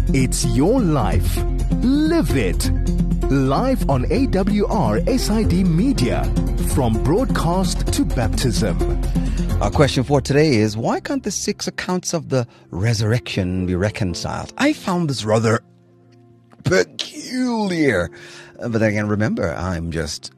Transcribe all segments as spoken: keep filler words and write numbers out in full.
It's your life. Live it. Live on A W R S I D Media. From broadcast to baptism. Our question for today is, why can't the six accounts of the resurrection be reconciled? I found this rather peculiar. But again, remember, I'm just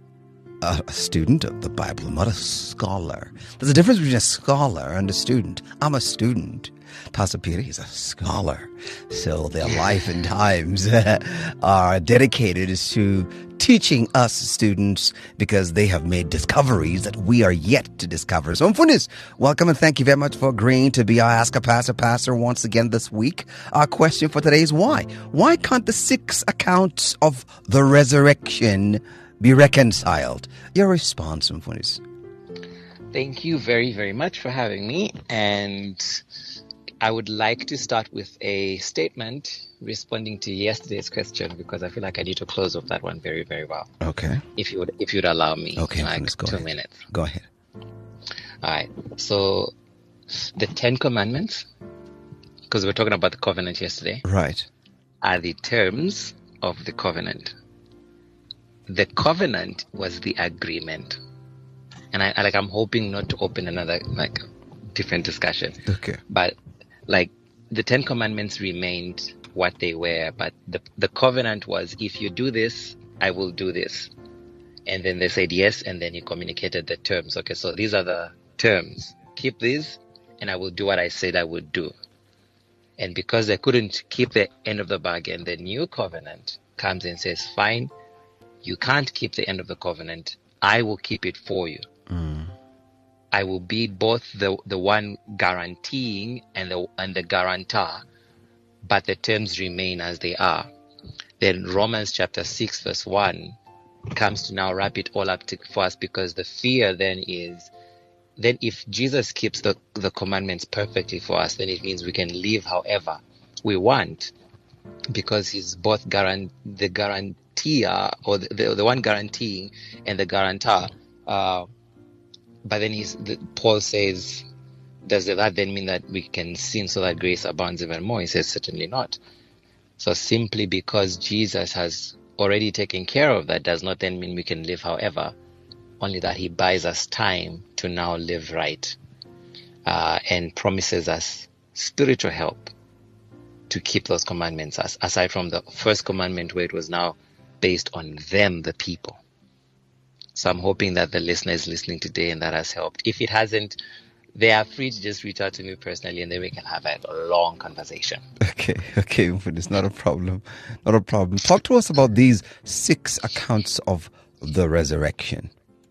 a student of the Bible, not a scholar. There's a difference between a scholar and a student. I'm a student. Pastor Peter is a scholar. So their life and times are dedicated to teaching us students because they have made discoveries that we are yet to discover. So, Mfundisi, welcome and thank you very much for agreeing to be our Ask a Pastor Pastor once again this week. Our question for today is why? Why can't the six accounts of the resurrection be reconciled? Your response, Mfundisi. Thank you very, very much for having me. And I would like to start with a statement responding to yesterday's question because I feel like I need to close off that one very, very well. Okay. If you would, if you'd allow me, okay, like go two ahead. minutes. Go ahead. All right. So, the Ten Commandments, because we were talking about the covenant yesterday, right, are the terms of the covenant. The covenant was the agreement, and I like. I'm hoping not to open another like different discussion. Okay. But like the Ten Commandments remained what they were, but the the covenant was, if you do this, I will do this. And then they said yes, and then he communicated the terms. Okay, so these are the terms. Keep these, and I will do what I said I would do. And because they couldn't keep the end of the bargain, the new covenant comes and says, fine, you can't keep the end of the covenant. I will keep it for you. Mm. I will be both the the one guaranteeing and the and the guarantor, but the terms remain as they are. Then Romans chapter six verse one comes to now wrap it all up to, for us, because the fear then is, then if Jesus keeps the, the commandments perfectly for us, then it means we can live however we want, because he's both guarant the guarantor or the, the, the one guaranteeing and the guarantor. Uh, But then he's, the, Paul says, does that then mean that we can sin so that grace abounds even more? He says, certainly not. So simply because Jesus has already taken care of that does not then mean we can live however, only that he buys us time to now live right, uh, and promises us spiritual help to keep those commandments, as, aside from the first commandment where it was now based on them, the people. So I'm hoping that the listener is listening today and that has helped. If it hasn't, they are free to just reach out to me personally and then we can have a long conversation. Okay, okay, but it's not a problem. Not a problem. Talk to us about these six accounts of the resurrection.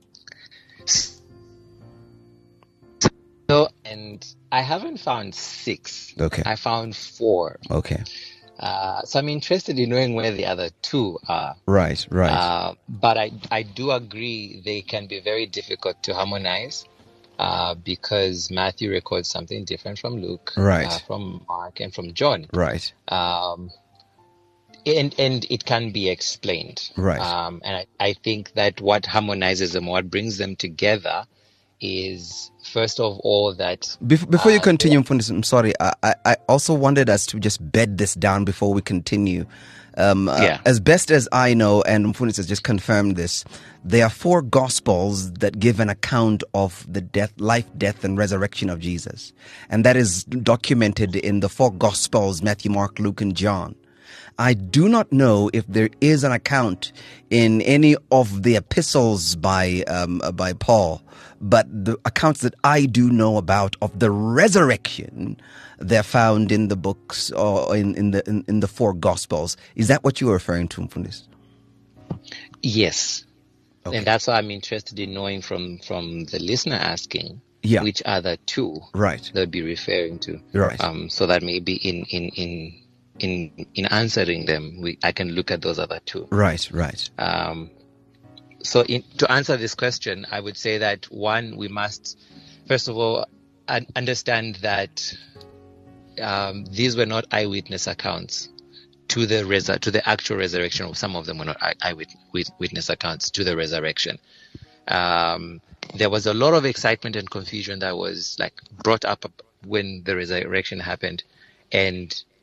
So, and I haven't found six. Okay. I found four. Okay. Uh, so I'm interested in knowing where the other two are. Right, right. Uh, but I, I do agree they can be very difficult to harmonize uh, because Matthew records something different from Luke, right, uh, from Mark, and from John. Right. Um, and and it can be explained. Right. Um, and I, I think that what harmonizes them, what brings them together, is first of all that before, before uh, you continue, Mfundisi, I'm sorry, I, I, I also wanted us to just bed this down before we continue. Um, yeah. uh, as best as I know, and Mfundisi has just confirmed this, there are four gospels that give an account of the death, life, death, and resurrection of Jesus, and that is documented in the four gospels: Matthew, Mark, Luke, and John. I do not know if there is an account in any of the epistles by um, by Paul, but the accounts that I do know about of the resurrection, they're found in the books or in, in the in, in the four Gospels. Is that what you were referring to from this? Yes, okay. And that's why I'm interested in knowing from from the listener asking, yeah, which are the two right they'll be referring to, right? Um, so that maybe in in in in in answering them, we I can look at those other two. Right, right. Um, so in, to answer this question, I would say that one, we must first of all un- understand that um, these were not eyewitness accounts to the resur- to the actual resurrection. Some of them were not eye- eyewitness accounts to the resurrection. Um, there was a lot of excitement and confusion that was like brought up when the resurrection happened, and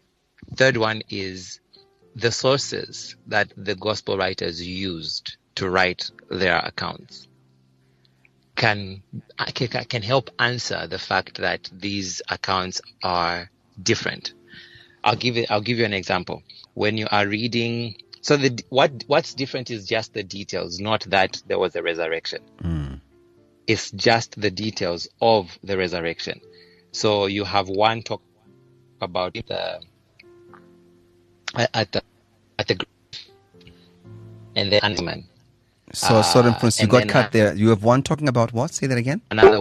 Third one is the sources that the gospel writers used to write their accounts can can help answer the fact that these accounts are different. I'll give it. I'll give you an example. When you are reading, so the what what's different is just the details, not that there was a resurrection. Mm. It's just the details of the resurrection. So you have one talk about the at the at the and then man. So, so Uh, for instance, you and got then, cut uh, there. You have one talking about what? Say that again. Another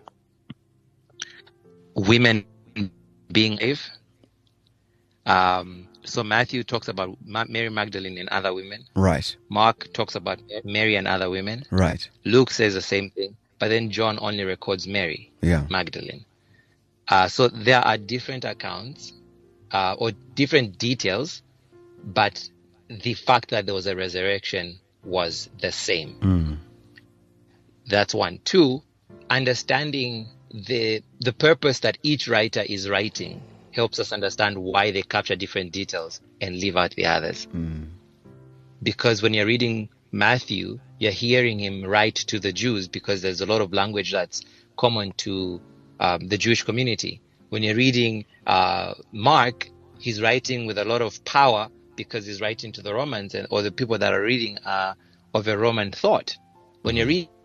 women being brave. Um, so Matthew talks about Ma- Mary Magdalene and other women. Right, Mark talks about Mary and other women. right. Luke says the same thing, but then John only records Mary Yeah. Magdalene. Uh, so there are different accounts uh, or different details, but the fact that there was a resurrection was the same. Mm. That's one. Two, understanding the the purpose that each writer is writing helps us understand why they capture different details and leave out the others. Mm. Because when you're reading Matthew, you're hearing him write to the Jews because there's a lot of language that's common to um, the Jewish community. When you're reading uh, Mark, he's writing with a lot of power because he's writing to the Romans and or the people that are reading uh, of a Roman thought. When you're reading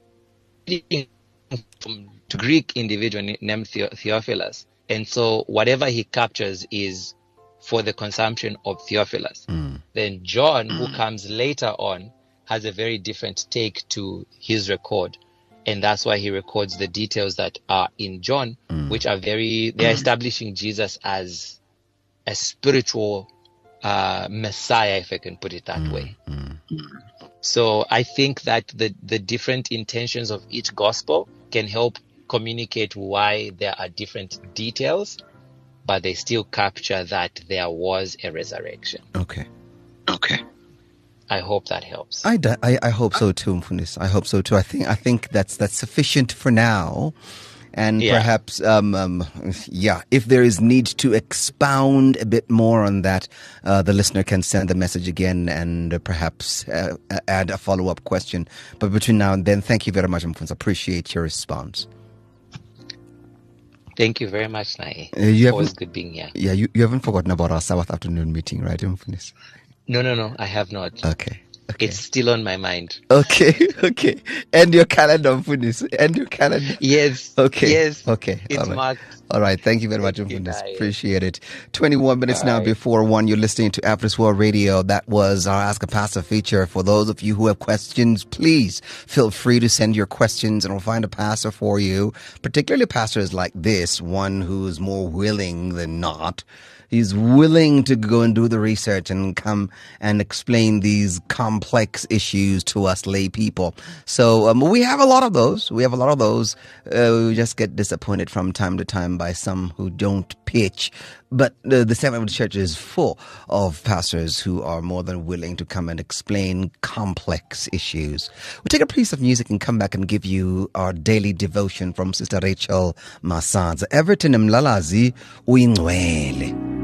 from to Greek individual named The- Theophilus, and so whatever he captures is for the consumption of Theophilus. Mm. Then John, who comes later on, has a very different take to his record. And that's why he records the details that are in John, Mm. which are very, they're establishing Jesus as a spiritual uh, Messiah, if I can put it that way. Mm. So I think that the, the different intentions of each gospel can help communicate why there are different details, but they still capture that there was a resurrection. Okay. Okay. I hope that helps. I, d- I, I hope so too, Mfundisi. I hope so too. I think I think that's that's sufficient for now. And Yeah. perhaps, um, um, yeah, if there is need to expound a bit more on that, uh, the listener can send the message again and uh, perhaps uh, add a follow-up question. But between now and then, thank you very much, Mfundisi. Appreciate your response. Thank you very much, Nai. Uh, you Always haven't, good being here. yeah, you, you haven't forgotten about our Sabbath afternoon meeting, right, Mfundisi? No, no, no, I have not. Okay. Okay. It's still on my mind. Okay, okay. And your calendar, Mfundisi. And your calendar. Yes. Okay. Yes. Okay. It's All right. marked. All right. Thank you very much, Thank you, Mfundisi. Nai. Appreciate it. twenty-one minutes All now right. before one. You're listening to Adventist World Radio. That was our Ask a Pastor feature. For those of you who have questions, please feel free to send your questions and we'll find a pastor for you. Particularly pastors like this, one who's more willing than not. He's willing to go and do the research and come and explain these complex issues to us lay people. So um, we have a lot of those. We have a lot of those. Uh, we just get disappointed from time to time by some who don't pitch. But uh, the Seventh Church is full of pastors who are more than willing to come and explain complex issues. We'll take a piece of music and come back and give you our daily devotion from Sister Rachel Masanza. Everton Mlalazi Uingwele.